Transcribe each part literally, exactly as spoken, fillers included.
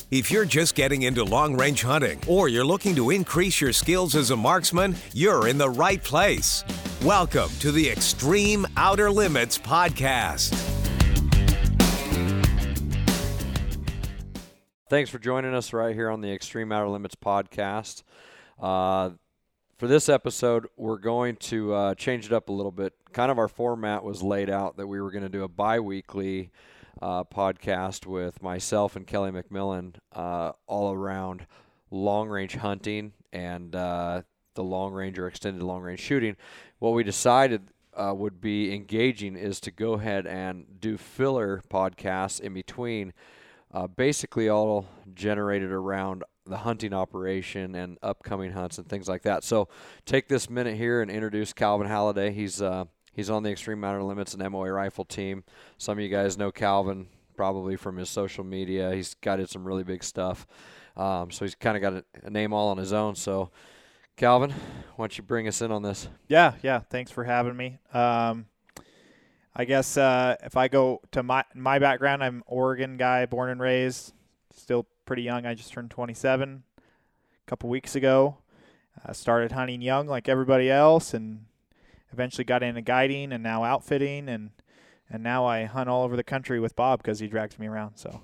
If you're just getting into long-range hunting or you're looking to increase your skills as a marksman, you're in the right place. Welcome to the Extreme Outer Limits Podcast. Thanks for joining us right here on the Extreme Outer Limits Podcast. Uh, for this episode, we're going to uh, change it up a little bit. Kind of our format was laid out that we were going to do a bi-weekly Uh, podcast with myself and Kelly McMillan uh, all around long-range hunting and uh, the long-range or extended long-range shooting. What we decided uh, would be engaging is to go ahead and do filler podcasts in between, uh, basically all generated around the hunting operation and upcoming hunts and things like that. So take this minute here and introduce Calvin Halliday. He's uh, He's on the Extreme Outer Limits and M O A rifle team. Some of you guys know Calvin probably from his social media. He's got some really big stuff. Um, so he's kind of got a, a name all on his own. So, Calvin, why don't you bring us in on this? Yeah, yeah. Thanks for having me. Um, I guess uh, if I go to my my background, I'm an Oregon guy, born and raised, still pretty young. I just turned twenty-seven a couple weeks ago. I started hunting young like everybody else and eventually got into guiding and now outfitting, and and now I hunt all over the country with Bob because he drags me around. So,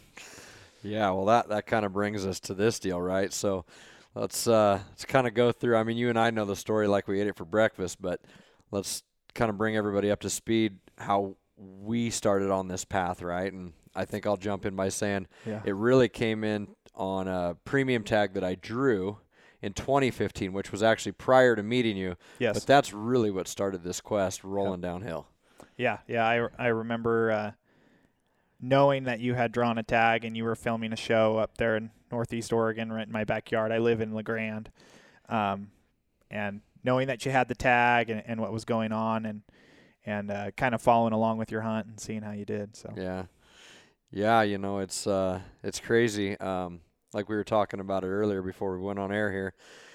yeah, well, that, that kind of brings us to this deal, right? So let's uh, let's kind of go through. I mean, you and I know the story like we ate it for breakfast, but let's kind of bring everybody up to speed how we started on this path, right? And I think I'll jump in by saying yeah. It really came in on a premium tag that I drew in twenty fifteen, which was actually prior to meeting you. Yes. But that's really what started this quest rolling yep. downhill. Yeah, yeah. I, I remember uh, knowing that you had drawn a tag and you were filming a show up there in Northeast Oregon right in my backyard. I live in La Grande. Um, and knowing that you had the tag and, and what was going on and and uh, kind of following along with your hunt and seeing how you did. So Yeah. Yeah, you know, it's uh, it's crazy. Um Like we were talking about it earlier before we went on air here,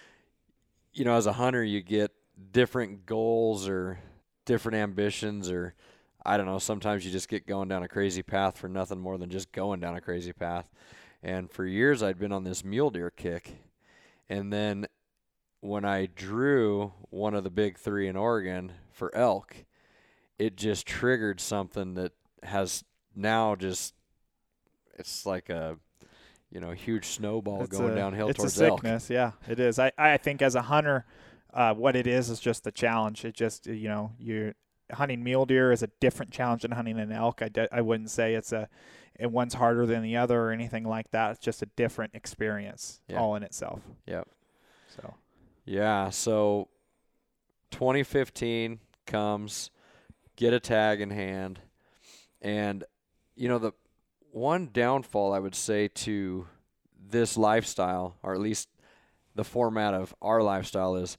you know, as a hunter, you get different goals or different ambitions, or I don't know, sometimes you just get going down a crazy path for nothing more than just going down a crazy path. And for years, I'd been on this mule deer kick. And then when I drew one of the big three in Oregon for elk, it just triggered something that has now just, it's like a, you know, huge snowball it's going a, downhill it's towards a elk. sickness. Yeah, it is. I, I think as a hunter, uh, what it is is just the challenge. It just, you know, you hunting mule deer is a different challenge than hunting an elk. I, de- I wouldn't say it's a, it one's harder than the other or anything like that. It's just a different experience yeah. all in itself. Yep. So. Yeah. So twenty fifteen comes, get a tag in hand, and you know the one downfall I would say to this lifestyle, or at least the format of our lifestyle, is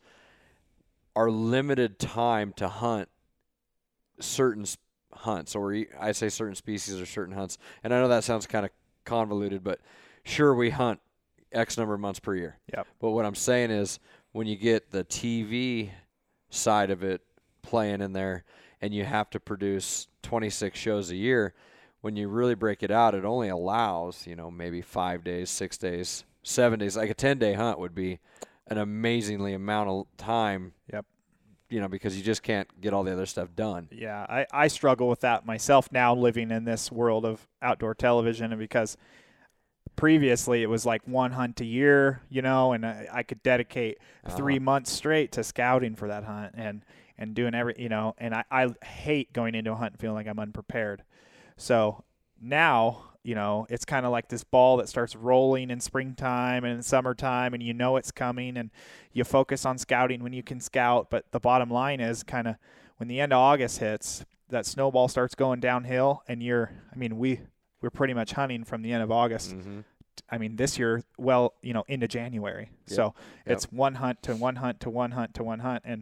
our limited time to hunt certain sp- hunts, or I say certain species or certain hunts. And I know that sounds kind of convoluted, but sure, we hunt X number of months per year. Yep. But what I'm saying is when you get the T V side of it playing in there and you have to produce twenty-six shows a year, when you really break it out, it only allows, you know, maybe five days, six days, seven days. Like a ten-day hunt would be an amazingly amount of time. Yep. You know, because you just can't get all the other stuff done. Yeah, I, I struggle with that myself now, living in this world of outdoor television, and because previously it was like one hunt a year, you know, and I, I could dedicate uh-huh. three months straight to scouting for that hunt and, and doing every, you know, and I, I hate going into a hunt and feeling like I'm unprepared. So now, you know, it's kind of like this ball that starts rolling in springtime and in summertime, and you know it's coming, and you focus on scouting when you can scout. But the bottom line is kind of when the end of August hits, that snowball starts going downhill, and you're, I mean, we, we're pretty much hunting from the end of August. Mm-hmm. I mean, this year, well, you know, into January. Yep. So it's yep. one hunt to one hunt to one hunt to one hunt. And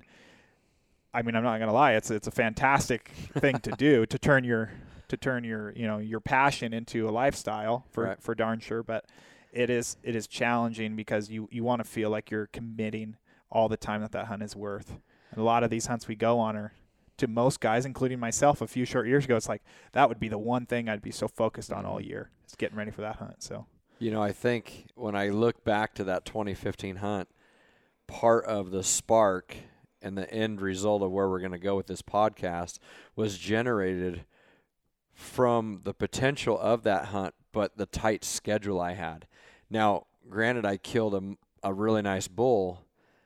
I mean, I'm not going to lie. It's, it's a fantastic thing to do, to turn your, to turn your, you know, your passion into a lifestyle for, right. for darn sure. But it is, it is challenging because you, you want to feel like you're committing all the time that that hunt is worth. And a lot of these hunts we go on are, to most guys, including myself a few short years ago, it's like that would be the one thing I'd be so focused on all year, is getting ready for that hunt. So You know, I think when I look back to that twenty fifteen hunt, part of the spark and the end result of where we're going to go with this podcast was generated from the potential of that hunt, but the tight schedule I had. Now, granted, I killed a, a really nice bull,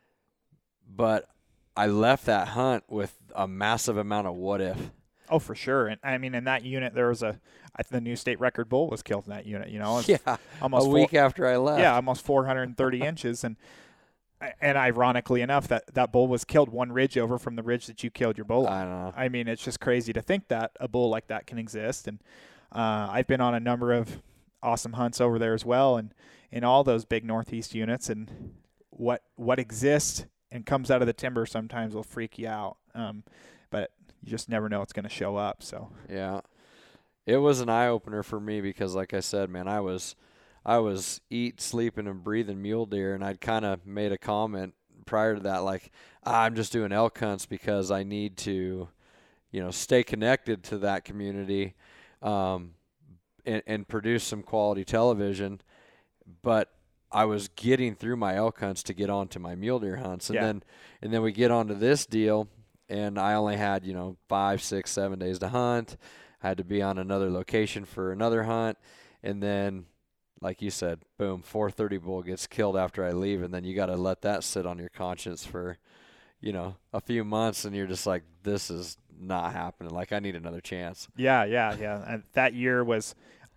but I left that hunt with a massive amount of what if. Oh, for sure. And I mean, in that unit, there was a, I think the new state record bull was killed in that unit, you know? Yeah, almost a four, week after I left. Yeah, almost four hundred thirty inches. And and ironically enough, that, that bull was killed one ridge over from the ridge that you killed your bull on. I know. I mean, it's just crazy to think that a bull like that can exist. And uh, I've been on a number of awesome hunts over there as well, and in all those big Northeast units. And what what exists and comes out of the timber sometimes will freak you out. Um, but you just never know it's going to show up. So yeah, it was an eye opener for me because, like I said, man, I was I was eat, sleeping, and breathing mule deer, and I'd kind of made a comment prior to that, like ah, I'm just doing elk hunts because I need to, you know, stay connected to that community, um, and, and produce some quality television, but I was getting through my elk hunts to get on to my mule deer hunts, and yeah. then and then we get onto this deal. And I only had, you know, five, six, seven days to hunt. I had to be on another location for another hunt. And then, like you said, boom, four thirty bull gets killed after I leave. And then you got to let that sit on your conscience for, you know, a few months. And you're just like, this is not happening. Like, I need another chance. Yeah, yeah, yeah. And that year was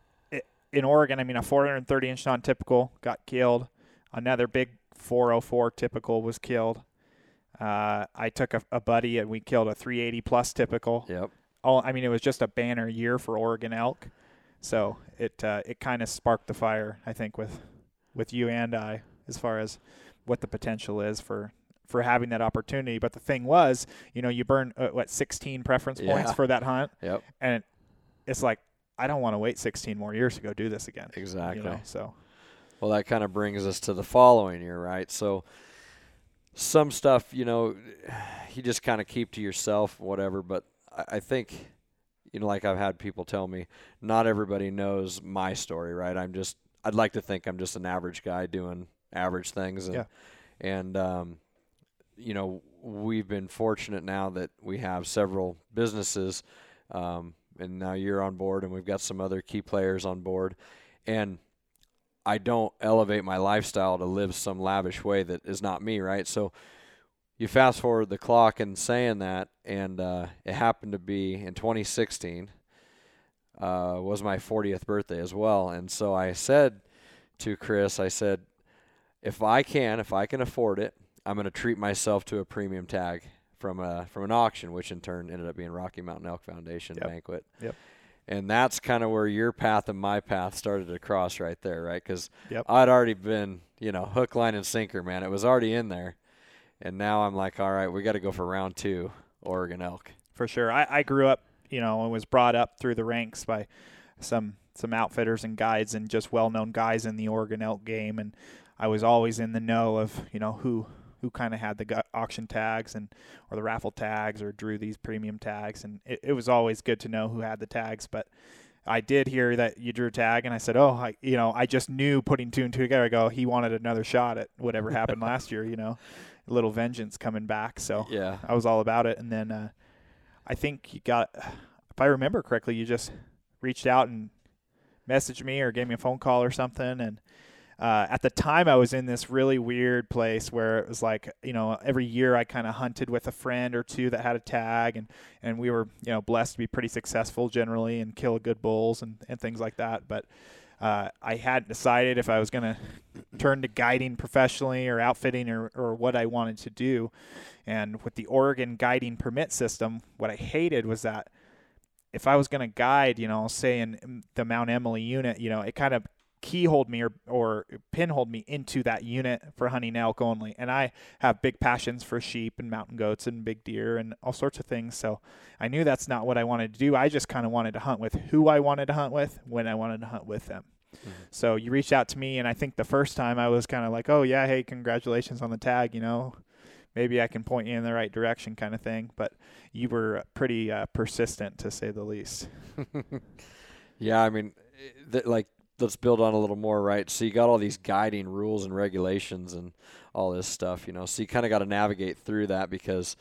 in Oregon. I mean, a four hundred thirty inch non-typical got killed. Another big four oh four typical was killed. Uh, I took a, a buddy and we killed a three eighty plus typical. Yep. Oh, I mean, it was just a banner year for Oregon elk. So it uh, it kind of sparked the fire, I think, with with you and I, as far as what the potential is for, for having that opportunity. But the thing was, you know, you burn, uh, what, sixteen preference points Yeah. for that hunt. Yep. And it's like, I don't want to wait sixteen more years to go do this again. Exactly. You know, so. Well, that kind of brings us to the following year, right? So some stuff, you know, you just kind of keep to yourself, whatever. But I, I think, you know, like I've had people tell me, not everybody knows my story, right? I'm just, I'd like to think I'm just an average guy doing average things. And, yeah. and um, you know, we've been fortunate now that we have several businesses, um, and now you're on board, and we've got some other key players on board. And I don't elevate my lifestyle to live some lavish way that is not me, right? So you fast forward the clock and saying that, and uh, it happened to be in twenty sixteen uh, was my fortieth birthday as well. And so I said to Chris, I said, if I can, if I can afford it, I'm going to treat myself to a premium tag from a from an auction, which in turn ended up being Rocky Mountain Elk Foundation Yep. banquet. Yep. And that's kind of where your path and my path started to cross right there, right? Because Yep. I'd already been, you know, hook, line, and sinker, man. It was already in there. And now I'm like, all right, we got to go for round two, Oregon elk. For sure. I, I grew up, you know, and was brought up through the ranks by some some outfitters and guides and just well-known guys in the Oregon elk game. And I was always in the know of, you know, who who kind of had the gu- auction tags and or the raffle tags or drew these premium tags. And it, it was always good to know who had the tags. But I did hear that you drew a tag, and I said, oh, I, you know, I just knew putting two and two together. I go, he wanted another shot at whatever happened last year, you know, a little vengeance coming back. So Yeah. I was all about it. And then uh, I think you got, if I remember correctly, you just reached out and messaged me or gave me a phone call or something. And uh, at the time, I was in this really weird place where it was like, you know, every year I kind of hunted with a friend or two that had a tag, and, and we were, you know, blessed to be pretty successful generally and kill good bulls and, and things like that. But uh, I hadn't decided if I was going to turn to guiding professionally or outfitting or, or what I wanted to do. And with the Oregon guiding permit system, what I hated was that if I was going to guide, you know, say in the Mount Emily unit, you know, it kind of keyhold me or, or pinhold me into that unit for hunting elk only. And I have big passions for sheep and mountain goats and big deer and all sorts of things. So I knew that's not what I wanted to do. I just kind of wanted to hunt with who I wanted to hunt with when I wanted to hunt with them. Mm-hmm. So you reached out to me, and I think the first time I was kind of like, oh yeah, hey, congratulations on the tag, you know, maybe I can point you in the right direction kind of thing. But you were pretty uh, persistent, to say the least. Yeah, I mean, th- like, let's build on a little more, right? So you got all these guiding rules and regulations and all this stuff, you know. So you kind of got to navigate through that because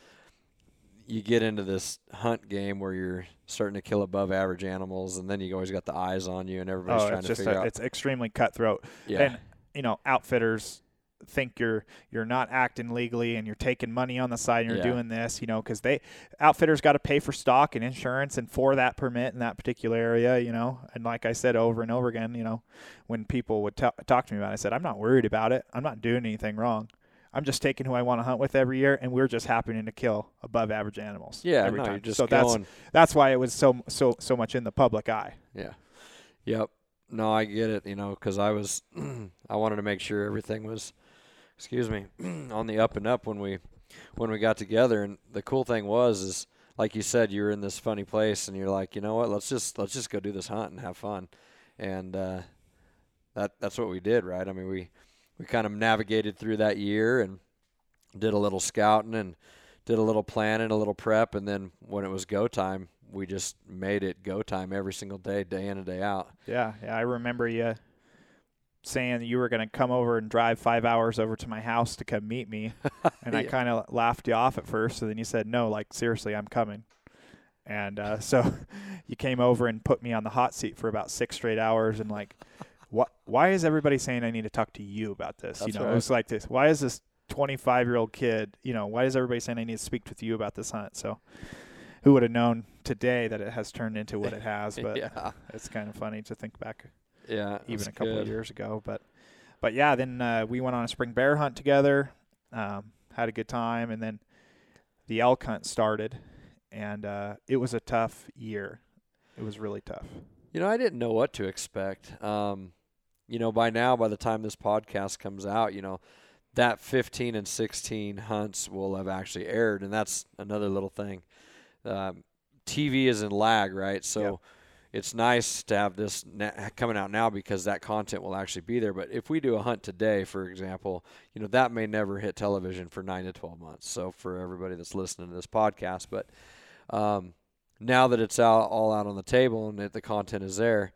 you get into this hunt game where you're starting to kill above average animals, and then you always got the eyes on you, and everybody's oh, trying it's to just figure a, out. It's extremely cutthroat. Yeah. And you know, outfitters think you're you're not acting legally and you're taking money on the side and you're Yeah. doing this, you know, because they outfitters got to pay for stock and insurance and for that permit in that particular area, you know. And like I said over and over again, you know, when people would t- talk to me about it, I said, I'm not worried about it. I'm not doing anything wrong. I'm just taking who I want to hunt with every year, and we're just happening to kill above average animals. Yeah, every no, time. you're just so going. that's that's why it was so so so much in the public eye. Yeah. Yep. No, I get it, you know, because I was, I wanted to make sure everything was, excuse me, on the up and up when we, when we got together. And the cool thing was, is like you said, you were in this funny place, and you're like, you know what, let's just let's just go do this hunt and have fun, and uh, that that's what we did, right? I mean, we we kind of navigated through that year and did a little scouting and did a little planning, a little prep, and then when it was go time, we just made it go time every single day, day in and day out. Yeah, yeah, I remember you saying that you were going to come over and drive five hours over to my house to come meet me, and I Yeah. kind of laughed you off at first, and then you said, no, like, seriously, I'm coming. And uh, so you came over and put me on the hot seat for about six straight hours, and like, what? Why is everybody saying I need to talk to you about this? That's you know, right. it was like this. Why is this twenty-five-year-old kid, you know, why is everybody saying I need to speak with you about this hunt? So who would have known today that it has turned into what it has? But Yeah. it's kind of funny to think back Yeah, even that's a couple good. of years ago. But but yeah, then uh, we went on a spring bear hunt together, um, had a good time, and then the elk hunt started, and uh, it was a tough year. It was really tough. You know, I didn't know what to expect. Um, you know, by now, by the time this podcast comes out, you know, that fifteen and sixteen hunts will have actually aired, and that's another little thing. Um, T V is in lag, right? So Yep. it's nice to have this na- coming out now because that content will actually be there. But if we do a hunt today, for example, you know, that may never hit television for nine to twelve months. So for everybody that's listening to this podcast, but um, now that it's out, all out on the table and that the content is there,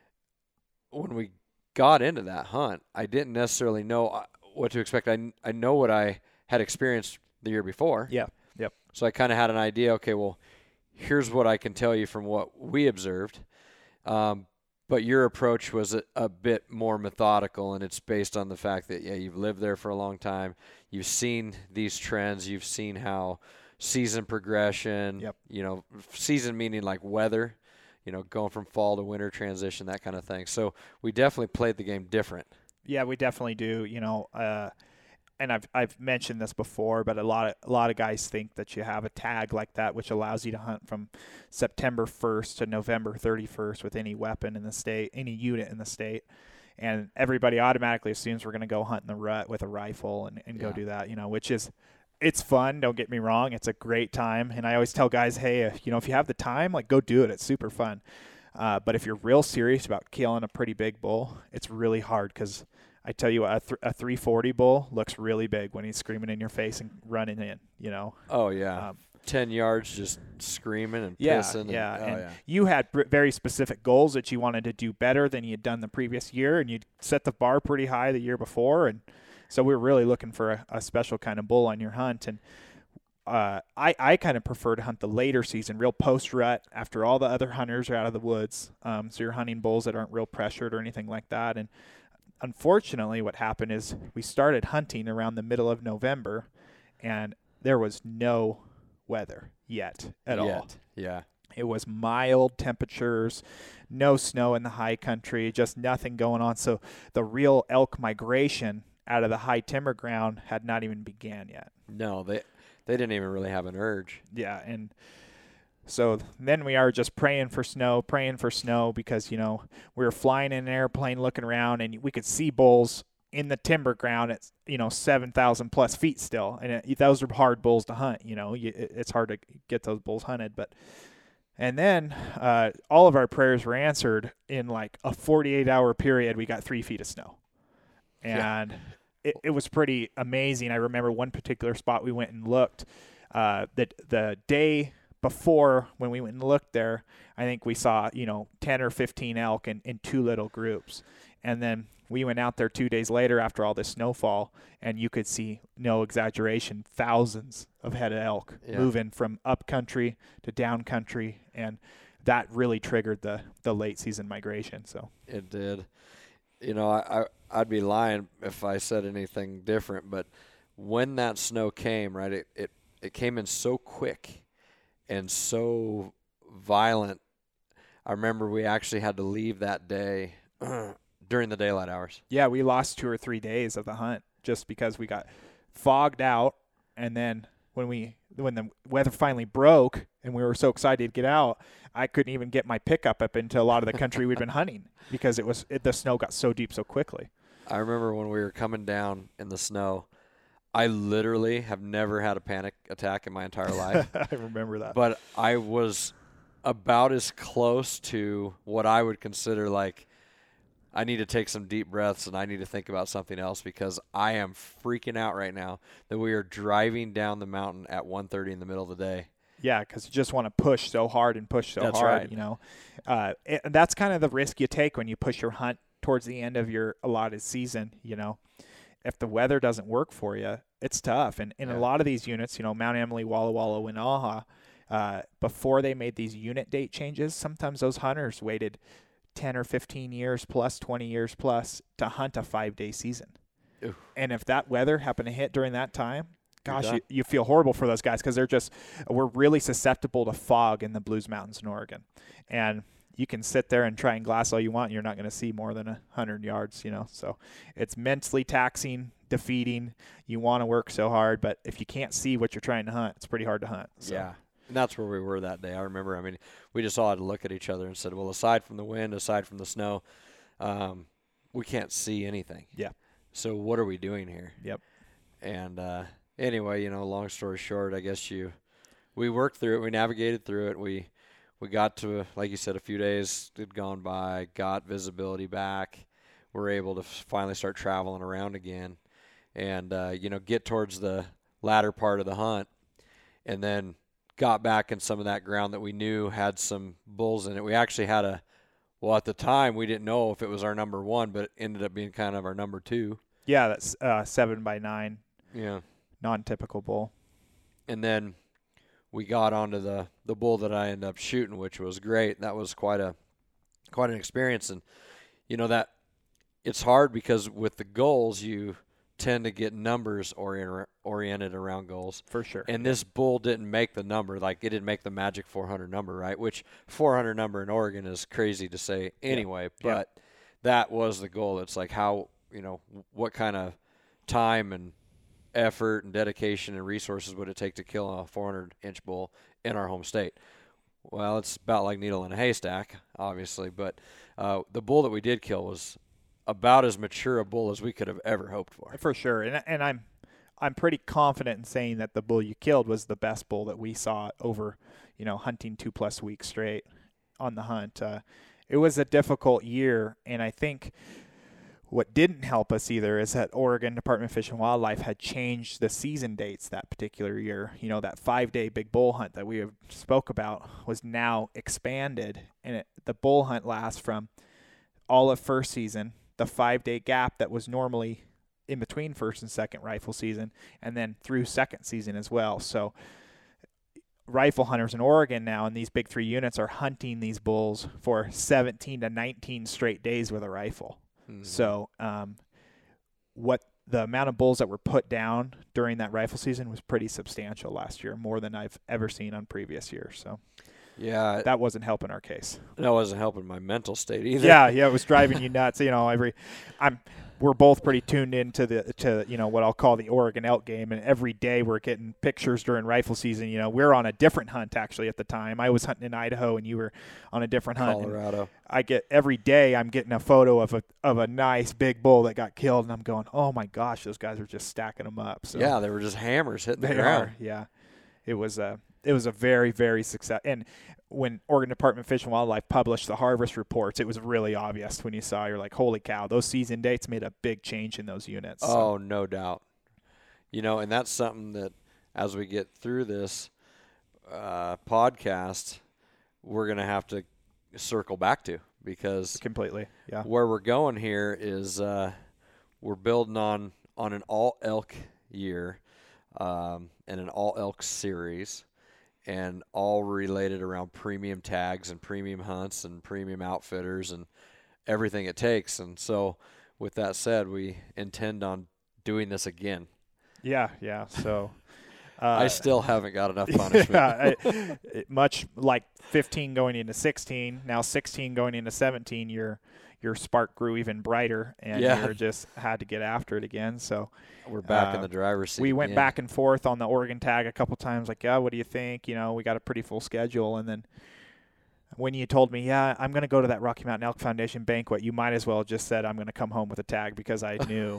when we got into that hunt, I didn't necessarily know what to expect. I, I know what I had experienced the year before. Yeah. Yep. So I kind of had an idea, okay, well, here's what I can tell you from what we observed. Um, but your approach was a, a bit more methodical, and it's based on the fact that, yeah, you've lived there for a long time. You've seen these trends. You've seen how season progression, Yep. you know, season meaning like weather, you know, going from fall to winter transition, that kind of thing. So we definitely played the game different. Yeah, we definitely do. You know, uh, and I've I've mentioned this before, but a lot of a lot of guys think that you have a tag like that, which allows you to hunt from September first to November thirty-first with any weapon in the state, any unit in the state, and everybody automatically assumes we're going to go hunt in the rut with a rifle and, and go Yeah. do that. You know, which is it's fun. Don't get me wrong; it's a great time, and I always tell guys, hey, if, you know, if you have the time, like go do it. It's super fun. Uh, but if you're real serious about killing a pretty big bull, it's really hard because I tell you, what, a, th- a three forty bull looks really big when he's screaming in your face and running in, you know. Oh, yeah. Um, ten yards just screaming and yeah, pissing. And, yeah. oh, and yeah. you had br- very specific goals that you wanted to do better than you had done the previous year, and you set the bar pretty high the year before. And so we were really looking for a, a special kind of bull on your hunt. And uh, I, I kind of prefer to hunt the later season, real post-rut, after all the other hunters are out of the woods. Um, so you're hunting bulls that aren't real pressured or anything like that. And unfortunately, what happened is we started hunting around the middle of November, and there was no weather yet at all. Yet. Yeah. It was mild temperatures, no snow in the high country, just nothing going on. So the real elk migration out of the high timber ground had not even began yet. No, they they didn't even really have an urge. Yeah, and so then we are just praying for snow, praying for snow because, you know, we were flying in an airplane looking around and we could see bulls in the timber ground at, you know, seven thousand plus feet still. And it, those are hard bulls to hunt, you know. You, it, it's hard to get those bulls hunted. But and then uh, all of our prayers were answered in like a forty-eight hour period. We got three feet of snow. And yeah. it, it was pretty amazing. I remember one particular spot we went and looked uh, that the day before, when we went and looked there, I think we saw, you know, ten or fifteen elk in, in two little groups. And then we went out there two days later after all this snowfall, and you could see, no exaggeration, thousands of head of elk yeah. moving from up country to down country. And that really triggered the, the late season migration. So it did. You know, I, I, I'd be lying if I said anything different, but when that snow came, right, it, it, it came in so quick and so violent. I remember we actually had to leave that day during the daylight hours. Yeah, we lost two or three days of the hunt just because we got fogged out, and then when we when the weather finally broke and we were so excited to get out, I couldn't even get my pickup up into a lot of the country we'd been hunting because it was it, the snow got so deep so quickly. I remember when we were coming down in the snow, I literally have never had a panic attack in my entire life. I remember that. But I was about as close to what I would consider like, I need to take some deep breaths and I need to think about something else because I am freaking out right now that we are driving down the mountain at one thirty in the middle of the day. Yeah, because you just want to push so hard and push so that's hard, right. you know. Uh, and that's kind of the risk you take when you push your hunt towards the end of your allotted season, you know. If the weather doesn't work for you, it's tough. And in yeah. a lot of these units, you know, Mount Emily, Walla Walla, Winaha, uh, before they made these unit date changes, sometimes those hunters waited ten or fifteen years plus, twenty years plus to hunt a five-day season. Oof. And if that weather happened to hit during that time, gosh, you, you feel horrible for those guys because they're just – we're really susceptible to fog in the Blues Mountains in Oregon. And you can sit there and try and glass all you want, and you're not going to see more than one hundred yards, you know. So it's mentally taxing, defeating. You want to work so hard, but if you can't see what you're trying to hunt, it's pretty hard to hunt. So. Yeah. And that's where we were that day. I remember, I mean, we just all had to look at each other and said, well, aside from the wind, aside from the snow, um, we can't see anything. Yeah. So what are we doing here? Yep. And uh, anyway, you know, long story short, I guess you, we worked through it. We navigated through it. We we got to, like you said, a few days had gone by, got visibility back. We're able to finally start traveling around again and, uh, you know, get towards the latter part of the hunt. And then got back in some of that ground that we knew had some bulls in it. We actually had a, well, at the time, we didn't know if it was our number one, but it ended up being kind of our number two. Yeah, that's uh, seven by nine. Yeah. Non-typical bull. And then we got onto the, the bull that I ended up shooting, which was great. That was quite a quite an experience. And, you know, that it's hard because with the goals, you tend to get numbers orient, oriented around goals. For sure. And this bull didn't make the number. Like, it didn't make the magic four hundred number, right? Which four hundred number in Oregon is crazy to say anyway. Yeah. But yeah. that was the goal. It's like how, you know, what kind of time and effort and dedication and resources would it take to kill a four hundred inch bull in our home state? Well, it's about like needle in a haystack, obviously. But uh, the bull that we did kill was about as mature a bull as we could have ever hoped for. For sure. And and I'm I'm pretty confident in saying that the bull you killed was the best bull that we saw over, you know, hunting two plus weeks straight on the hunt. Uh, it was a difficult year, and I think what didn't help us either is that Oregon Department of Fish and Wildlife had changed the season dates that particular year. You know, that five-day big bull hunt that we have spoke about was now expanded, and it, the bull hunt lasts from all of first season, the five-day gap that was normally in between first and second rifle season, and then through second season as well. So rifle hunters in Oregon now in these big three units are hunting these bulls for seventeen to nineteen straight days with a rifle. Mm-hmm. So um, what the amount of bulls that were put down during that rifle season was pretty substantial last year, more than I've ever seen on previous years. So yeah, that wasn't helping our case. That wasn't helping my mental state either. Yeah, yeah, it was driving you nuts. You know, every I'm we're both pretty tuned into the to you know what I'll call the Oregon elk game, and every day we're getting pictures during rifle season. You know, we're on a different hunt actually at the time. I was hunting in Idaho, and you were on a different hunt. Colorado. I get every day I'm getting a photo of a of a nice big bull that got killed, and I'm going, oh my gosh, those guys are just stacking them up. So yeah, they were just hammers hitting the they ground. Are, yeah, it was a it was a very very success. And when Oregon Department of Fish and Wildlife published the harvest reports, it was really obvious when you saw. You're like, holy cow, those season dates made a big change in those units. Oh, so. no doubt. You know, and that's something that as we get through this, uh, podcast we're going to have to circle back to, because completely, yeah. where we're going here is uh, we're building on, on an all elk year um, and an all elk series, and all related around premium tags and premium hunts and premium outfitters and everything it takes. And so with that said, we intend on doing this again. Yeah, yeah. So uh, I still haven't got enough punishment. Yeah, I, it, much like fifteen going into sixteen, now sixteen going into seventeen, your your spark grew even brighter, and Yeah. you just had to get after it again. So We're back uh, in the driver's seat. we went again. back and forth on the Oregon tag a couple times, like, yeah, what do you think? You know, we got a pretty full schedule. And then when you told me, yeah, I'm going to go to that Rocky Mountain Elk Foundation banquet, you might as well have just said, I'm going to come home with a tag, because I knew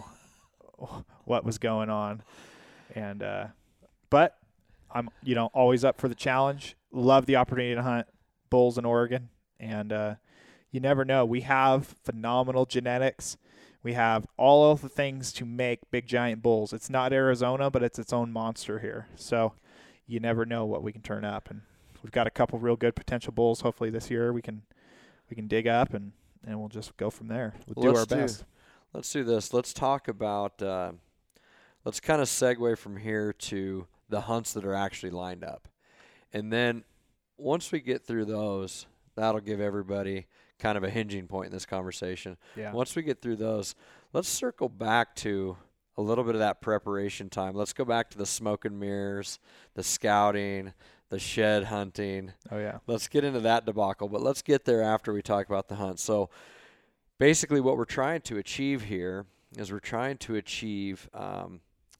what was going on. And, uh, but I'm, you know, always up for the challenge. Love the opportunity to hunt bulls in Oregon. And, uh, you never know. We have phenomenal genetics. We have all of the things to make big giant bulls. It's not Arizona, but it's its own monster here. So you never know what we can turn up. And we've got a couple real good potential bulls. Hopefully this year we can we can dig up, and, and we'll just go from there. We'll do Let's our best. Do, let's do this. Let's talk about uh, – let's kind of segue from here to the hunts that are actually lined up. And then once we get through those, that'll give everybody – kind of a hinging point in this conversation. Yeah. Once we get through those, let's circle back to a little bit of that preparation time. Let's go back to the smoke and mirrors, the scouting, the shed hunting. Oh, yeah. Let's get into that debacle, but let's get there after we talk about the hunt. So basically what we're trying to achieve here is we're trying to achieve, um,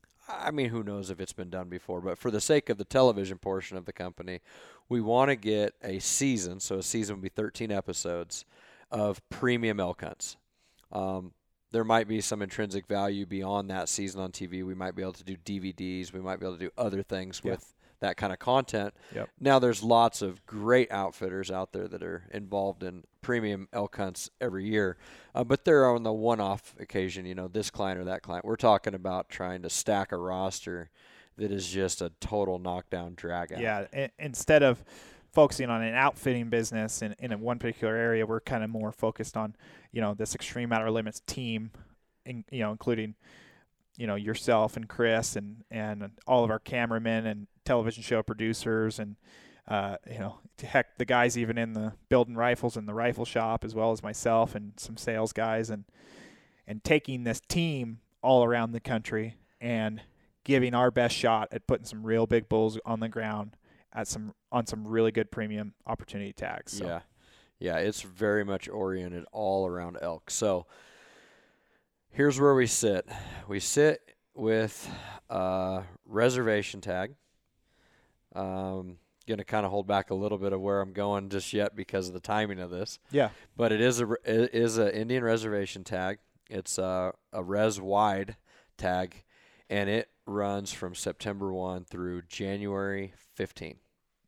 I mean, who knows if it's been done before, but for the sake of the television portion of the company, we want to get a season, so a season would be thirteen episodes, of premium elk hunts. Um, there might be some intrinsic value beyond that season on T V. We might be able to do D V Ds. We might be able to do other things Yeah. with that kind of content. Yep. Now, there's lots of great outfitters out there that are involved in premium elk hunts every year, uh, but they're on the one-off occasion, you know, this client or that client. We're talking about trying to stack a roster that is just a total knockdown drag out. Yeah, I- instead of focusing on an outfitting business in, in a one particular area, we're kind of more focused on, you know, this Extreme Outer Limits team, in, you know, including, you know, yourself and Chris and, and all of our cameramen and television show producers and, uh, you know, heck, the guys even in the building rifles in the rifle shop, as well as myself and some sales guys, and and taking this team all around the country and giving our best shot at putting some real big bulls on the ground at some on some really good premium opportunity tags. So. Yeah. Yeah, it's very much oriented all around elk. So here's where we sit. We sit with a reservation tag. Um, going to kind of hold back a little bit of where I'm going just yet because of the timing of this. Yeah. But it is a it is a Indian reservation tag. It's a, a res wide tag, and it runs from September first through January fifteenth.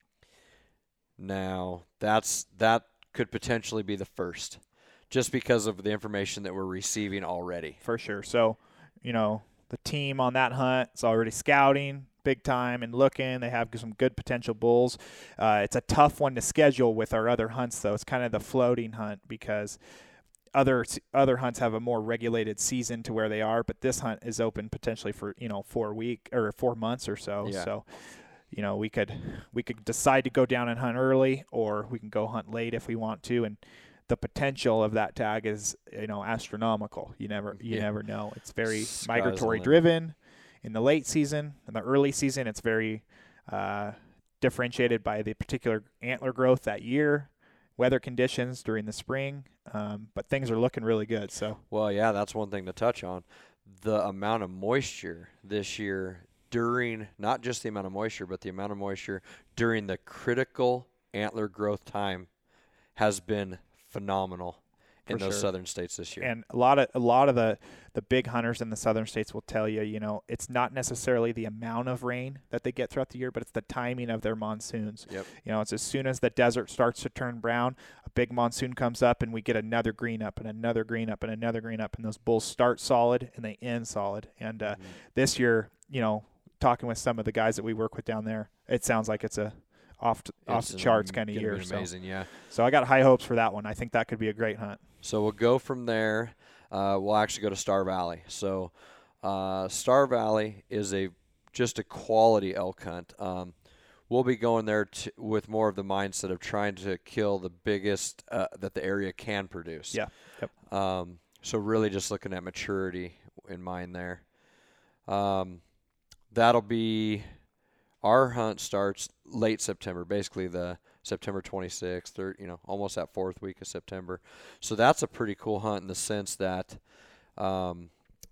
Now, that's that could potentially be the first, just because of the information that we're receiving already. For sure. So, you know, the team on that hunt is already scouting big time and looking. They have some good potential bulls. Uh, it's a tough one to schedule with our other hunts, though. It's kind of the floating hunt, because other other hunts have a more regulated season to where they are, but this hunt is open potentially for, you know, four week or four months or so. Yeah. So, you know, we could we could decide to go down and hunt early, or we can go hunt late if we want to. And the potential of that tag is, you know, astronomical. You never you Yeah. never know. It's very Sky's the migratory limit. driven in the late season. In the early season, it's very uh, differentiated by the particular antler growth that year, weather conditions during the spring. Um, but things are looking really good. So Well, yeah, that's one thing to touch on. The amount of moisture this year during, not just the amount of moisture, but the amount of moisture during the critical antler growth time has been phenomenal in For those sure. southern states this year. And a lot of a lot of the, the big hunters in the southern states will tell you, you know, it's not necessarily the amount of rain that they get throughout the year, but it's the timing of their monsoons. Yep. You know, it's as soon as the desert starts to turn brown, a big monsoon comes up and we get another green up and another green up and another green up, and those bulls start solid and they end solid. And uh, Mhm. this year, you know, talking with some of the guys that we work with down there, it sounds like it's a off to, off It's the charts an- kind of gonna year. be amazing, so. yeah. so I got high hopes for that one. I think that could be a great hunt. So we'll go from there. Uh, we'll actually go to Star Valley. So uh, Star Valley is a just a quality elk hunt. Um, we'll be going there t- with more of the mindset of trying to kill the biggest uh, that the area can produce. Yeah. Yep. Um, so really just looking at maturity in mind there. Um, that'll be our hunt starts late September, basically the September twenty-sixth, or, you know, almost that fourth week of September. So that's a pretty cool hunt in the sense that um,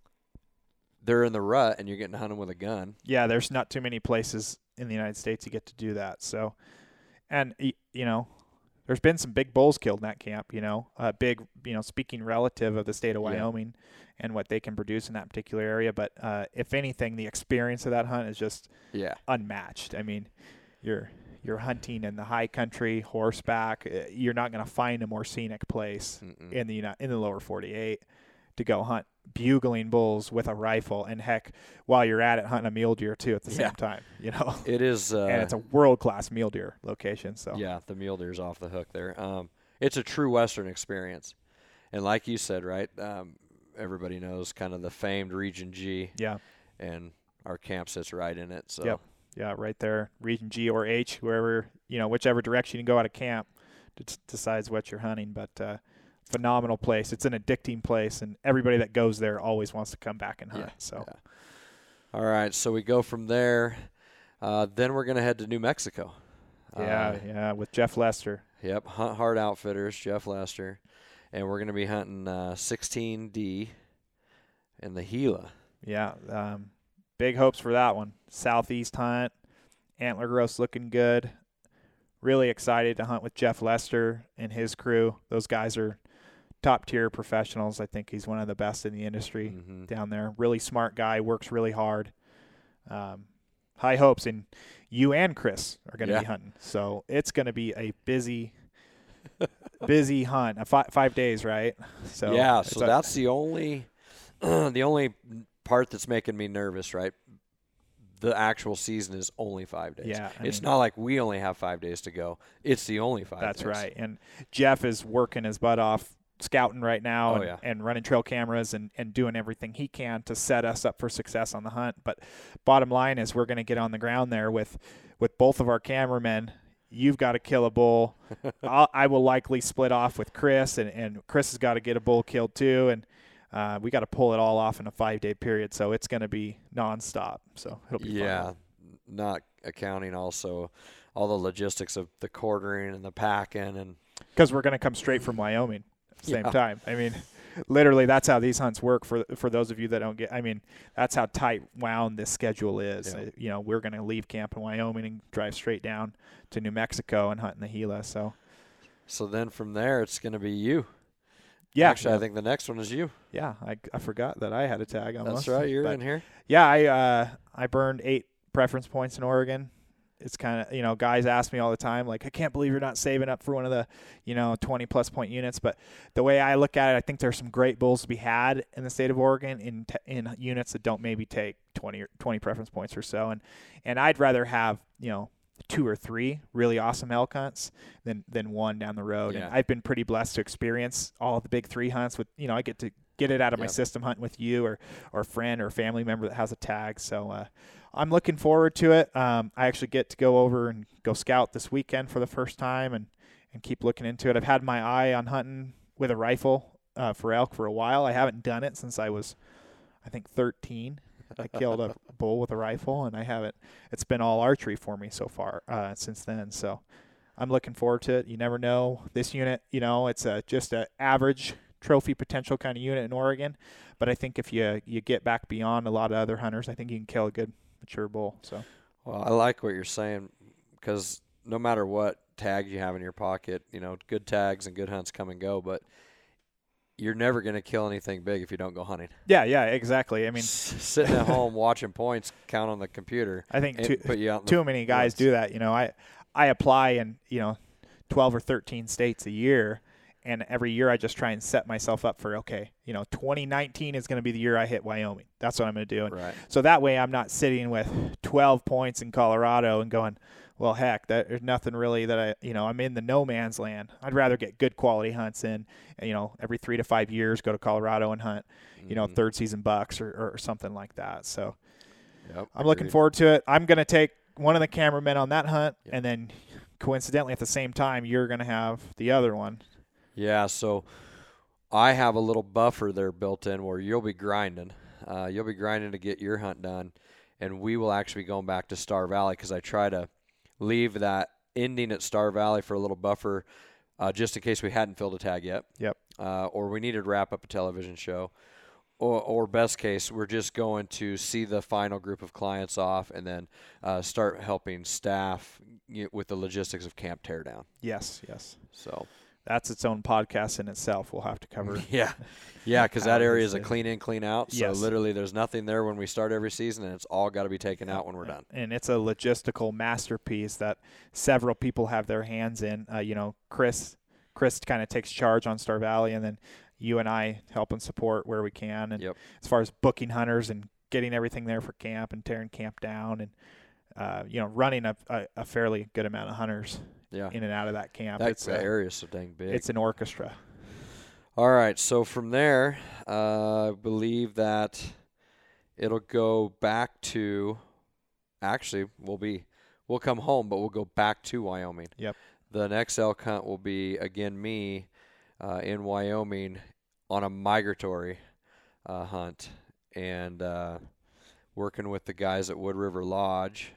they're in the rut and you're getting hunted with a gun. Yeah, there's not too many places in the United States you get to do that. So, and, you know, there's been some big bulls killed in that camp, you know, a big, you know, speaking relative of the state of Wyoming yeah. and what they can produce in that particular area. But uh, if anything, the experience of that hunt is just yeah. unmatched. I mean, you're you're hunting in the high country, horseback. You're not going to find a more scenic place Mm-mm. in the United, in the lower forty-eight to go hunt bugling bulls with a rifle, and heck, while you're at it, hunting a mule deer too at the yeah. same time. You know, it is, uh, and it's a world class mule deer location. So yeah, the mule deer's off the hook there. Um, it's a true Western experience, and like you said, right? Um, everybody knows kind of the famed Region G. Yeah, and our camp sits right in it. So yep. yeah, right there, Region G or H, wherever, you know, whichever direction you go out of camp, d- decides what you're hunting. But uh, phenomenal place. It's an addicting place, and everybody that goes there always wants to come back and hunt. Yeah, so, yeah. All right, so we go from there. Uh, then we're gonna head to New Mexico. Yeah, uh, yeah, with Jeff Lester. Yep, Hunt Hard Outfitters, Jeff Lester, and we're gonna be hunting uh, sixteen D in the Gila. Yeah, um, big hopes for that one. Southeast hunt, antler growth's looking good. Really excited to hunt with Jeff Lester and his crew. Those guys are top-tier professionals. I think he's one of the best in the industry mm-hmm. down there. Really smart guy, works really hard. Um, high hopes, and you and Chris are going to yeah. be hunting. So it's going to be a busy, busy hunt. Uh, five, five days, right? So yeah, so a, that's the only, the only part that's making me nervous, right? The actual season is only five days. Yeah, I it's mean, not like we only have five days to go. It's the only five that's days. right. And Jeff is working his butt off scouting right now oh, and, yeah. and running trail cameras and, and doing everything he can to set us up for success on the hunt. But bottom line is we're going to get on the ground there with, with both of our cameramen. You've got to kill a bull. I'll, I will likely split off with Chris, and, and Chris has got to get a bull killed too. And Uh, we got to pull it all off in a five-day period, so it's going to be nonstop. So it'll be yeah, fun. not accounting also all the logistics of the quartering and the packing, and because we're going to come straight from Wyoming at the same yeah. time. I mean, literally, that's how these hunts work. For for those of you that don't get, I mean, that's how tight wound this schedule is. Yeah. Uh, you know, we're going to leave camp in Wyoming and drive straight down to New Mexico and hunt in the Gila. So, so then from there, it's going to be you. Yeah, Actually, yeah. I think the next one is you. Yeah, I, I forgot that I had a tag almost. That's right, you're but in here. Yeah, I uh, I burned eight preference points in Oregon. It's kind of, you know, guys ask me all the time, like, I can't believe you're not saving up for one of the, you know, twenty plus point units. But the way I look at it, I think there's some great bulls to be had in the state of Oregon in t- in units that don't maybe take twenty or twenty preference points or so. And and I'd rather have, you know, two or three really awesome elk hunts than than one down the road. Yeah. And I've been pretty blessed to experience all of the big three hunts with, you know, I get to get it out of yep. my system hunting with you or or a friend or a family member that has a tag. So uh, I'm looking forward to it. Um, I actually get to go over and go scout this weekend for the first time and, and keep looking into it. I've had my eye on hunting with a rifle uh, for elk for a while. I haven't done it since I was, I think, thirteen. I killed a bull with a rifle, and I haven't. It's been all archery for me so far uh, since then. So I'm looking forward to it. You never know. This unit, you know, it's a, just an average trophy potential kind of unit in Oregon. But I think if you you get back beyond a lot of other hunters, I think you can kill a good mature bull. So, well, I like what you're saying because no matter what tag you have in your pocket, you know, good tags and good hunts come and go, but you're never going to kill anything big if you don't go hunting. Yeah, yeah, exactly. I mean, S- sitting at home watching points count on the computer. I think too, put you out in too the many guys woods. do that. You know, I I apply in, you know, twelve or thirteen states a year, and every year I just try and set myself up for, okay, you know, twenty nineteen is going to be the year I hit Wyoming. That's what I'm going to do. And Right. so that way I'm not sitting with twelve points in Colorado and going, well, heck, that, there's nothing really that I, you know, I'm in the no man's land. I'd rather get good quality hunts in, you know, every three to five years, go to Colorado and hunt, you know, Mm-hmm. third season bucks or, or something like that. So Yep, I'm looking agreed. forward to it. I'm going to take one of the cameramen on that hunt, Yep. and then coincidentally at the same time, you're going to have the other one. Yeah, so I have a little buffer there built in where you'll be grinding. Uh, you'll be grinding to get your hunt done, and we will actually be going back to Star Valley because I try to leave that ending at Star Valley for a little buffer uh, just in case we hadn't filled a tag yet. Yep. Uh, or we needed to wrap up a television show. Or, or best case, we're just going to see the final group of clients off and then uh, start helping staff you, with the logistics of camp teardown. Yes, yes. So That's its own podcast in itself. We'll have to cover. yeah, yeah, because that area is a Obviously. clean in, clean out. So Yes. literally, there's nothing there when we start every season, and it's all got to be taken out when we're done. And it's a logistical masterpiece that several people have their hands in. Uh, you know, Chris, Chris kind of takes charge on Star Valley, and then you and I help and support where we can. And Yep. as far as booking hunters and getting everything there for camp and tearing camp down, and uh, you know, running a, a, a fairly good amount of hunters Yeah, in and out of that camp. that, it's that a, area is so dang big. it's an orchestra. All right, so from there, uh, I believe that it'll go back to. Actually, we'll be we'll come home, but we'll go back to Wyoming. Yep. The next elk hunt will be again me uh, in Wyoming on a migratory uh, hunt and uh, working with the guys at Wood River Lodge,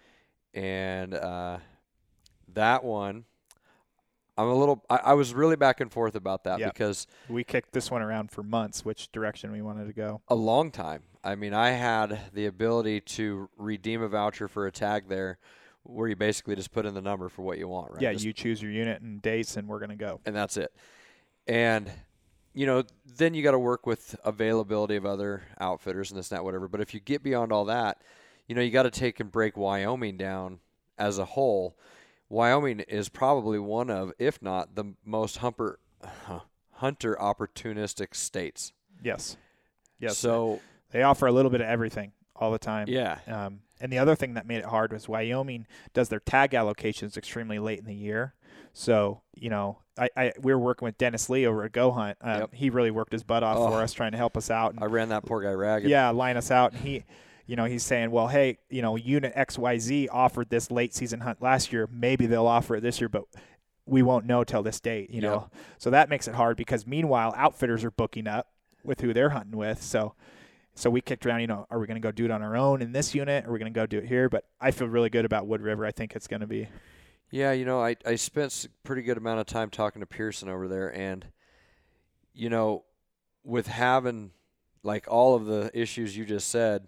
and uh, that one. I'm a little. I, I was really back and forth about that Yep. because We kicked this one around for months, which direction we wanted to go. a long time. I mean, I had the ability to redeem a voucher for a tag there, where you basically just put in the number for what you want, right? Yeah, Just- you choose your unit and dates, and we're going to go. and that's it. And you know, then you got to work with availability of other outfitters and this, and that, whatever. But if you get beyond all that, you know, you got to take and break Wyoming down as a whole. Wyoming is probably one of, if not the most humper, hunter opportunistic states. Yes. Yes. So They offer a little bit of everything all the time. yeah, Um, and the other thing that made it hard was Wyoming does their tag allocations extremely late in the year. So, you know, I, I we were working with Dennis Lee over at Go Hunt. Um, Yep. He really worked his butt off Oh. for us, trying to help us out. And, I ran that poor guy ragged. yeah, line us out. And he, you know, he's saying, well, hey, you know, Unit X Y Z offered this late season hunt last year. Maybe they'll offer it this year, but we won't know till this date, you know. So that makes it hard because meanwhile, outfitters are booking up with who they're hunting with. So so we kicked around, you know, are we going to go do it on our own in this unit? Or are we going to go do it here? But I feel really good about Wood River. I think it's going to be. Yeah, you know, I, I spent a pretty good amount of time talking to Pearson over there, and, you know, with having, like, all of the issues you just said,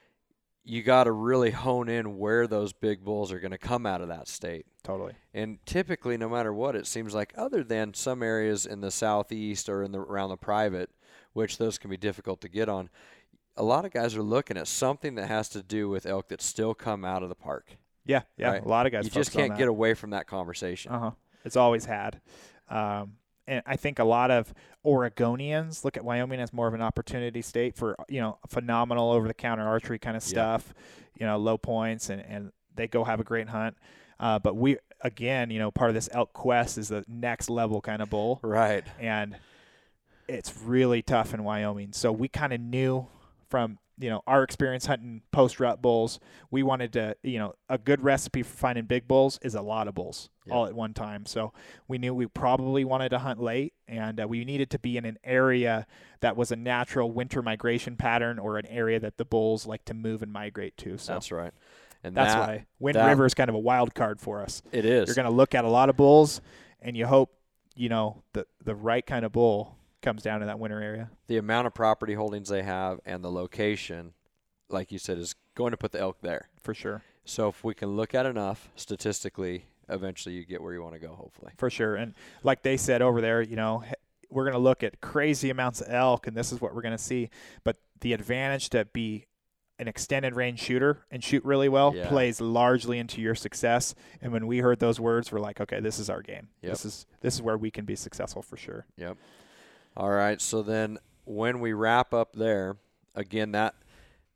you got to really hone in where those big bulls are going to come out of that state. Totally. And typically, no matter what, it seems like other than some areas in the southeast or in the around the private, which those can be difficult to get on, a lot of guys are looking at something that has to do with elk that still come out of the park. Yeah, yeah. Right. A lot of guys You just focus on can't that. get away from that conversation. Uh-huh. It's always had. Um, and I think a lot of Oregonians look at Wyoming as more of an opportunity state for, you know, phenomenal over-the-counter archery kind of Yeah. stuff, you know, low points, and, and they go have a great hunt. Uh, but we, again, you know, part of this elk quest is the next level kind of bull. Right. And it's really tough in Wyoming. So we kind of knew from, you know, our experience hunting post-rut bulls, we wanted to, you know, a good recipe for finding big bulls is a lot of bulls Yeah. all at one time. So we knew we probably wanted to hunt late, and uh, we needed to be in an area that was a natural winter migration pattern or an area that the bulls like to move and migrate to. So That's right. And that's that, why Wind that- River is kind of a wild card for us. it is. You're going to look at a lot of bulls, and you hope, you know, the the right kind of bull comes down to that winter area. The amount of property holdings they have and the location, like you said, is going to put the elk there. For sure. So if we can look at enough statistically, eventually you get where you want to go, hopefully. For sure. And like they said over there, you know, h- we're going to look at crazy amounts of elk, and this is what we're going to see. But the advantage to be an extended range shooter and shoot really well Yeah. plays largely into your success. And when we heard those words, we're like, okay, this is our game. Yep. This is this is where we can be successful for sure. Yep. All right. So then when we wrap up there, again, that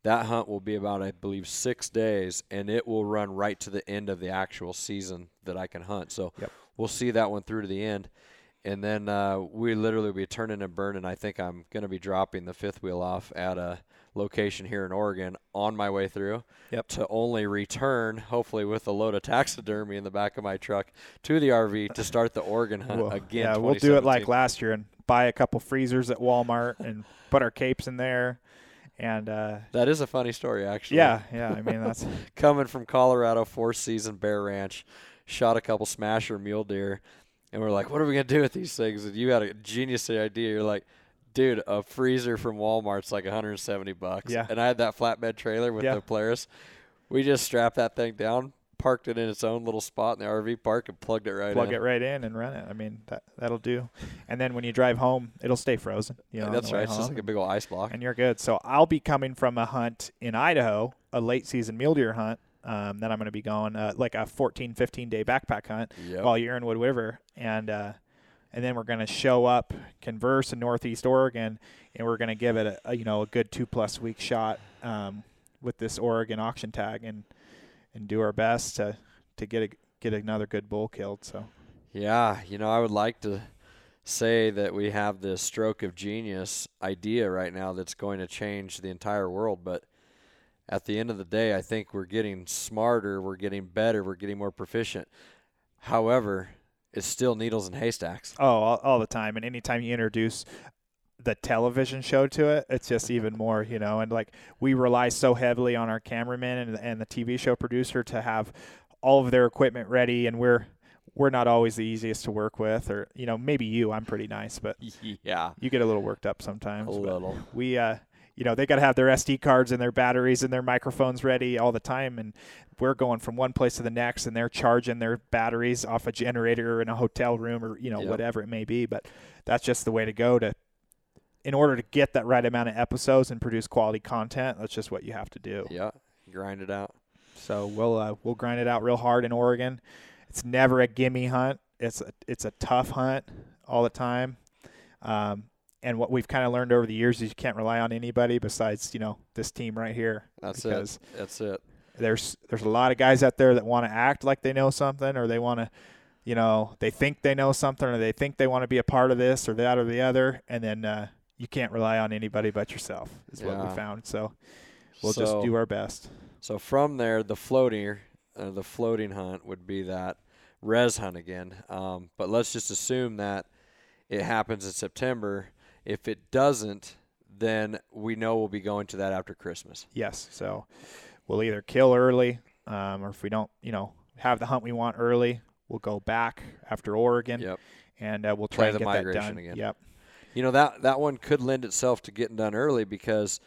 That hunt will be about, I believe, six days, and it will run right to the end of the actual season that I can hunt. So yep. we'll see that one through to the end. And then uh, we literally will be turning and burning. I think I'm going to be dropping the fifth wheel off at a location here in Oregon on my way through yep. to only return, hopefully with a load of taxidermy in the back of my truck, to the R V to start the Oregon hunt well, again. Yeah, we'll do it like last year and buy a couple freezers at Walmart and put our capes in there. And uh, that is a funny story, actually. Yeah, yeah. I mean, that's coming from Colorado, fourth season bear ranch, shot a couple smasher mule deer, and we're like, what are we gonna do with these things? And you had a genius idea. You're like, dude, a freezer from Walmart's like one hundred seventy bucks. Yeah. And I had that flatbed trailer with yeah. the Polaris. We just strapped that thing down, parked it in its own little spot in the R V park, and plugged it right Plug in. Plug it right in and run it. I mean, that, that'll do. And then when you drive home, it'll stay frozen. You know, yeah, that's right. It's just like a big old ice block. And you're good. So I'll be coming from a hunt in Idaho, a late season mule deer hunt. Um, then I'm going to be going uh, like a fourteen, fifteen day backpack hunt yep. while you're in Wood River. And, uh, and then we're going to show up, converse in Northeast Oregon, and we're going to give it a, a, you know, a good two plus week shot um, with this Oregon auction tag and, and do our best to, to get a, get another good bull killed. So, yeah, you know, I would like to say that we have this stroke of genius idea right now that's going to change the entire world, but at the end of the day, I think we're getting smarter, we're getting better, we're getting more proficient. However, it's still needles and haystacks. Oh, all, all the time. And anytime you introduce the television show to it, it's just even more, you know. And like we rely so heavily on our cameraman and, and the T V show producer to have all of their equipment ready, and we're we're not always the easiest to work with. Or you know, maybe you, I'm pretty nice, but yeah, you get a little worked up sometimes. A little. We uh. You know, they got to have their S D cards and their batteries and their microphones ready all the time. And we're going from one place to the next, and they're charging their batteries off a generator in a hotel room or, you know, yep. whatever it may be. But that's just the way to go to, in order to get that right amount of episodes and produce quality content. That's just what you have to do. Yeah, grind it out. So we'll uh, we'll grind it out real hard in Oregon. It's never a gimme hunt. It's a, it's a tough hunt all the time. Um, And what we've kind of learned over the years is you can't rely on anybody besides, you know, this team right here. That's because it. That's it. There's there's a lot of guys out there that want to act like they know something, or they want to, you know, they think they know something, or they think they want to be a part of this or that or the other, and then uh, you can't rely on anybody but yourself is yeah. what we found. So we'll so, just do our best. So from there, the floating, uh, the floating hunt would be that res hunt again. Um, but let's just assume that it happens in September. If it doesn't, then we know we'll be going to that after Christmas. Yes. So we'll either kill early, um, or if we don't, you know, have the hunt we want early, we'll go back after Oregon. Yep. And uh, we'll try Play to the get migration that done. again. Yep. You know, that, that one could lend itself to getting done early because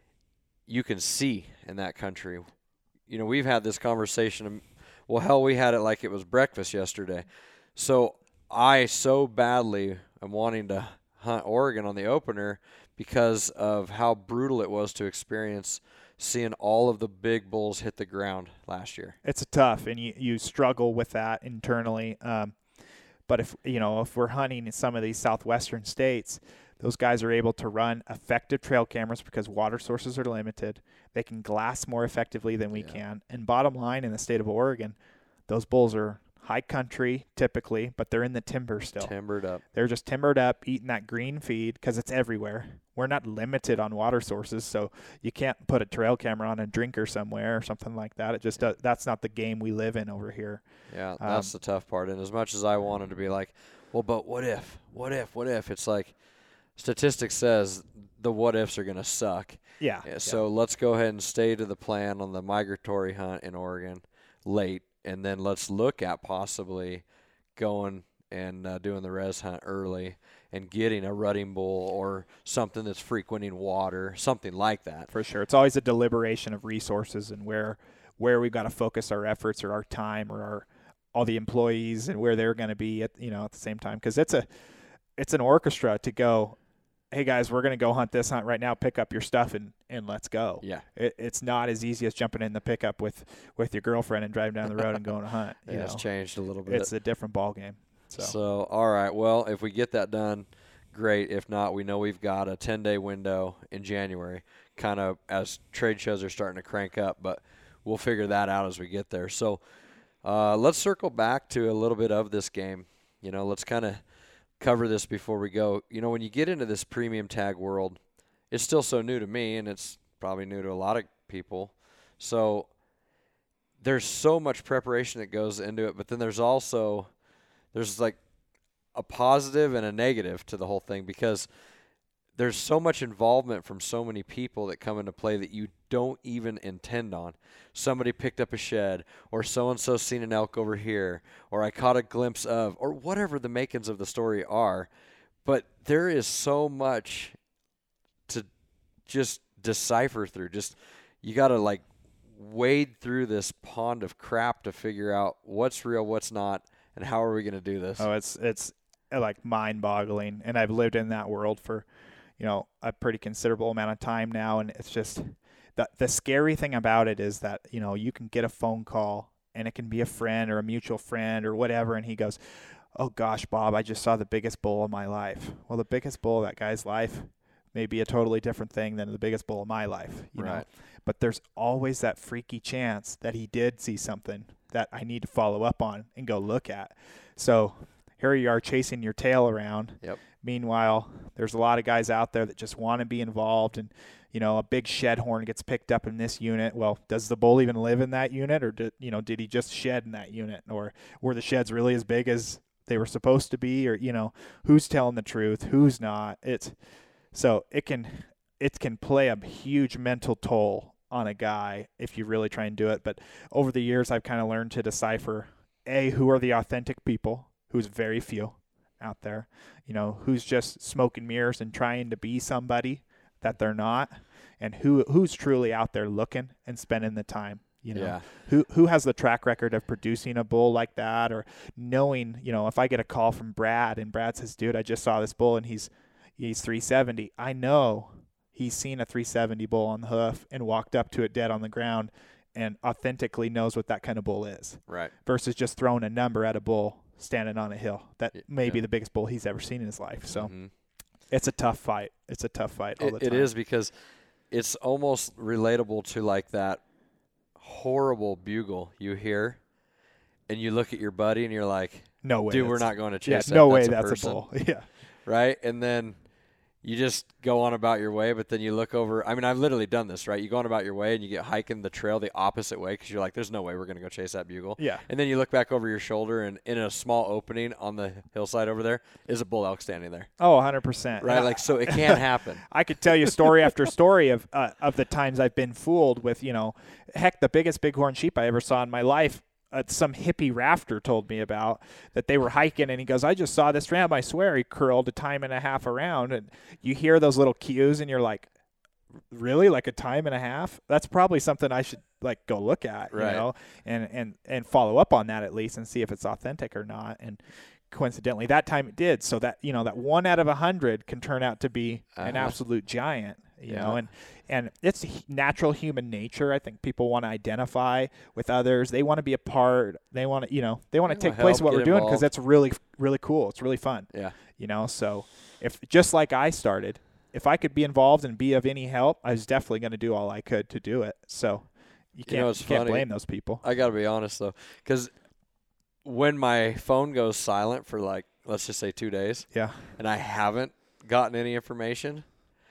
you can see in that country. You know, we've had this conversation. Well, hell, we had it like it was breakfast yesterday. So I so badly am wanting to hunt Oregon on the opener because of how brutal it was to experience seeing all of the big bulls hit the ground last year. It's a tough, and you, you struggle with that internally. Um, but if, you know, if we're hunting in some of these southwestern states, those guys are able to run effective trail cameras because water sources are limited. They can glass more effectively than we yeah. can. And bottom line, in the state of Oregon, those bulls are high country typically, but they're in the timber still. Timbered up. They're just timbered up, eating that green feed because it's everywhere. We're not limited on water sources, so you can't put a trail camera on a drinker somewhere or something like that. It just does, that's not the game we live in over here. Yeah, that's um, the tough part. And as much as I wanted to be like, well, but what if? What if? What if? It's like statistics says the what ifs are going to suck. Yeah. yeah so yeah. let's go ahead and stay to the plan on the migratory hunt in Oregon late. And then let's look at possibly going and uh, doing the res hunt early and getting a rutting bull or something that's frequenting water, something like that. For sure. It's always a deliberation of resources and where where we've got to focus our efforts or our time or our all the employees and where they're going to be at, you know, at the same time. Because it's a it's an orchestra to go, hey, guys, we're going to go hunt this hunt right now. Pick up your stuff and, and let's go. Yeah. It, it's not as easy as jumping in the pickup with, with your girlfriend and driving down the road and going to hunt. yeah, you it's know. changed a little bit. It's a different ball game. So. so, all right. Well, if we get that done, great. If not, we know we've got a ten-day window in January, kind of as trade shows are starting to crank up, but we'll figure that out as we get there. So uh, let's circle back to a little bit of this game. You know, let's kind of cover this before we go. You know, when you get into this premium tag world, it's still so new to me, and it's probably new to a lot of people. So there's so much preparation that goes into it, but then there's also there's like a positive and a negative to the whole thing, because there's so much involvement from so many people that come into play that you don't even intend on. Somebody picked up a shed, or so-and-so seen an elk over here, or I caught a glimpse of, or whatever the makings of the story are. But there is so much to just decipher through. Just you got to like wade through this pond of crap to figure out what's real, what's not, and how are we going to do this? Oh, it's it's like mind-boggling, and I've lived in that world for, you know, a pretty considerable amount of time now, and it's just the the scary thing about it is that, you know, you can get a phone call, and it can be a friend or a mutual friend or whatever, and he goes, "Oh gosh, Bob, I just saw the biggest bull of my life." Well, the biggest bull of that guy's life may be a totally different thing than the biggest bull of my life, you right. know. But there's always that freaky chance that he did see something that I need to follow up on and go look at. So here you are chasing your tail around. Yep. Meanwhile, there's a lot of guys out there that just want to be involved, and, you know, a big shed horn gets picked up in this unit. Well, does the bull even live in that unit, or did, you know, did he just shed in that unit, or were the sheds really as big as they were supposed to be, or, you know, who's telling the truth, who's not? It's so it can it can play a huge mental toll on a guy if you really try and do it. But over the years, I've kind of learned to decipher, A, who are the authentic people, who's very few out there, you know, who's just smoke and mirrors and trying to be somebody that they're not, and who who's truly out there looking and spending the time, you know, yeah. who who has the track record of producing a bull like that, or knowing, you know, if I get a call from Brad and Brad says, "Dude, I just saw this bull and he's he's three seventy," I know he's seen a three seventy bull on the hoof and walked up to it dead on the ground and authentically knows what that kind of bull is. Right. Versus just throwing a number at a bull standing on a hill that may yeah. be the biggest bull he's ever seen in his life. So mm-hmm. it's a tough fight. It's a tough fight all it, the time. It is, because it's almost relatable to like that horrible bugle you hear, and you look at your buddy and you're like, no way, dude, we're not going to chase yeah, that. No that's way a that's person. a bull. Yeah. Right? And then you just go on about your way, but then you look over. I mean, I've literally done this, right? You go on about your way and you get hiking the trail the opposite way because you're like, there's no way we're going to go chase that bugle. Yeah. And then you look back over your shoulder, and in a small opening on the hillside over there is a bull elk standing there. Oh, one hundred percent. Right? Like, so it can happen. I could tell you story after story of uh, of the times I've been fooled with, you know, heck, the biggest bighorn sheep I ever saw in my life. Uh, some hippie rafter told me about that they were hiking, and he goes, "I just saw this ram. I swear he curled a time and a half around." And you hear those little cues, and you're like, "Really? Like a time and a half? That's probably something I should like go look at, right. you know, and and and follow up on that at least and see if it's authentic or not." And coincidentally, that time it did. So that, you know, that one out of a hundred can turn out to be uh-huh. an absolute giant. You yeah. know, and, and it's natural human nature. I think people want to identify with others. They want to be a part. They want to, you know, they want to take place in what we're doing because that's really, really cool. It's really fun. Yeah. You know, so if just like I started, if I could be involved and be of any help, I was definitely going to do all I could to do it. So you can't, you know, it's you can't funny. blame those people. I got to be honest though, because when my phone goes silent for like, let's just say two days, yeah, and I haven't gotten any information,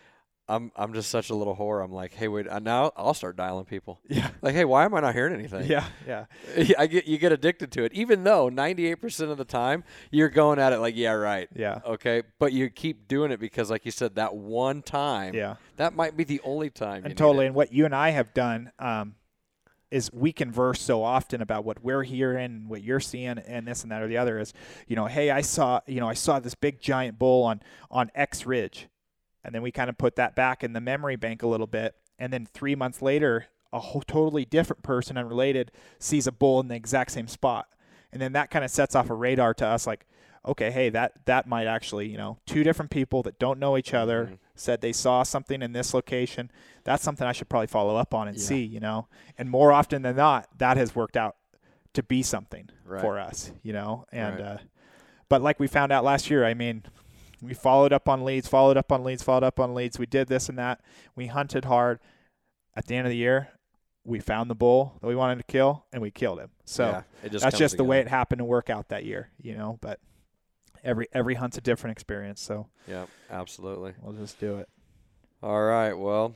I'm I'm just such a little whore. I'm like, hey, wait, now I'll start dialing people. Yeah. Like, hey, why am I not hearing anything? Yeah, yeah. I get you get addicted to it, even though ninety-eight percent of the time you're going at it like, yeah, right. Yeah. Okay, but you keep doing it because, like you said, that one time. Yeah. That might be the only time. And you totally. Need it. And what you and I have done um, is we converse so often about what we're hearing and what you're seeing and this and that or the other is, you know, hey, I saw, you know, I saw this big giant bull on on X Ridge. And then we kind of put that back in the memory bank a little bit. And then three months later, a whole totally different person, unrelated, sees a bull in the exact same spot. And then that kind of sets off a radar to us like, okay, hey, that, that might actually, you know, two different people that don't know each other mm-hmm. said they saw something in this location. That's something I should probably follow up on and yeah. see, you know. And more often than not, that has worked out to be something right. for us, you know. And right. uh, but like we found out last year, I mean, we followed up on leads, followed up on leads, followed up on leads. We did this and that. We hunted hard. At the end of the year, we found the bull that we wanted to kill, and we killed him. So yeah, it just that's just together. the way it happened to work out that year, you know. But every every hunt's a different experience. So yeah, absolutely. We'll just do it. All right. Well,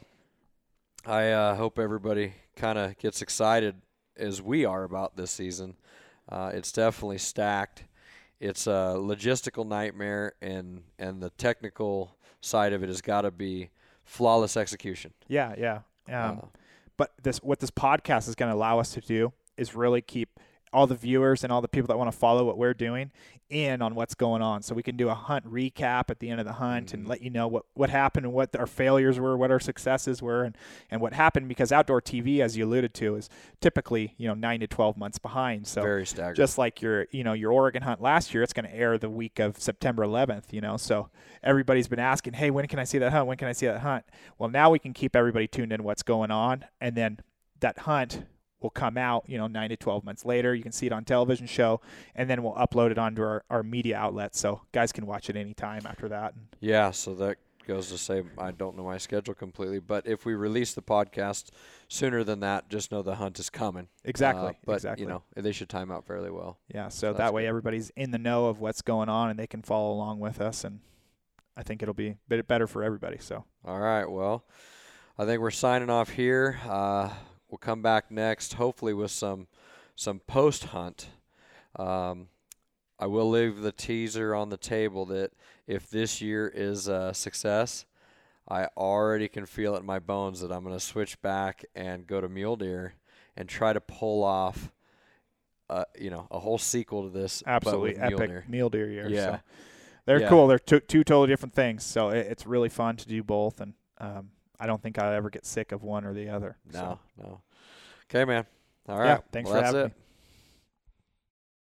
I uh, hope everybody kind of gets excited as we are about this season. Uh, it's definitely stacked. It's a logistical nightmare, and and the technical side of it has got to be flawless execution. Yeah, yeah. Um, uh, but this what this podcast is going to allow us to do is really keep all the viewers and all the people that want to follow what we're doing in on what's going on. So we can do a hunt recap at the end of the hunt mm-hmm. and let you know what, what happened and what our failures were, what our successes were, and, and what happened, because outdoor T V, as you alluded to, is typically, you know, nine to twelve months behind. So very staggered. Just like your, you know, your Oregon hunt last year, it's going to air the week of September eleventh, you know, so everybody's been asking, hey, when can I see that hunt? When can I see that hunt? Well, now we can keep everybody tuned in what's going on, and then that hunt will come out, you know, nine to twelve months later. You can see it on television show, and then we'll upload it onto our, our media outlets, so guys can watch it anytime after that. Yeah, so that goes to say I don't know my schedule completely, but if we release the podcast sooner than that, just know the hunt is coming. Exactly. Uh, but, exactly. you know, they should time out fairly well. Yeah, so, so that way good. everybody's in the know of what's going on, and they can follow along with us, and I think it'll be a bit better for everybody. So. All right, well, I think we're signing off here. Uh, We'll come back next, hopefully with some some post-hunt. Um, I will leave the teaser on the table that if this year is a success, I already can feel it in my bones that I'm going to switch back and go to mule deer and try to pull off, uh, you know, a whole sequel to this. Absolutely but with epic mule deer. mule deer year. Yeah, so they're yeah. cool. They're two, two totally different things. So it, it's really fun to do both, and um, I don't think I'll ever get sick of one or the other. No, so. no. Okay, man. All right. Yeah, thanks well, for that's having it. me.